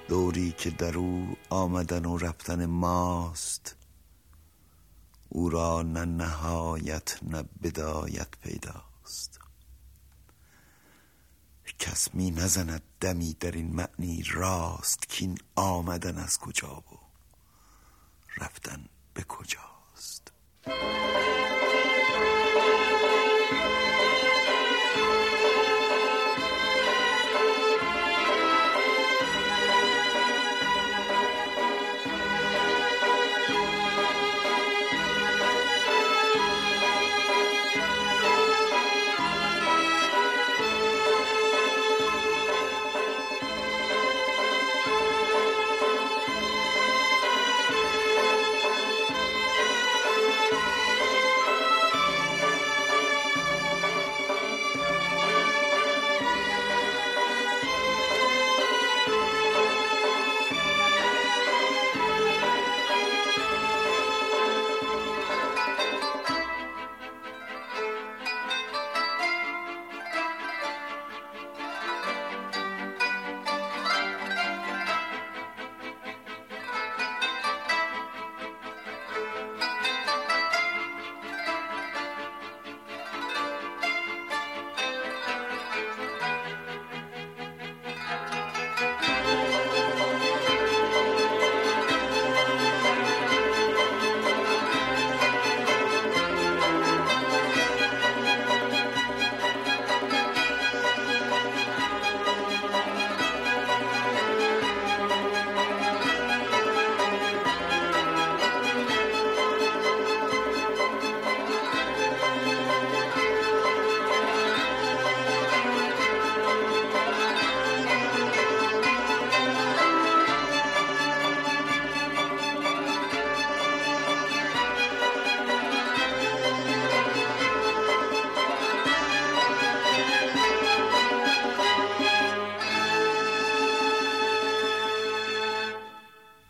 دوری که در او آمدن و رفتن ماست، او را نه نهایت نه بدایت پیداست. کس می نزند دمی در این معنی راست، کین آمدن از کجا و رفتن به کجاست.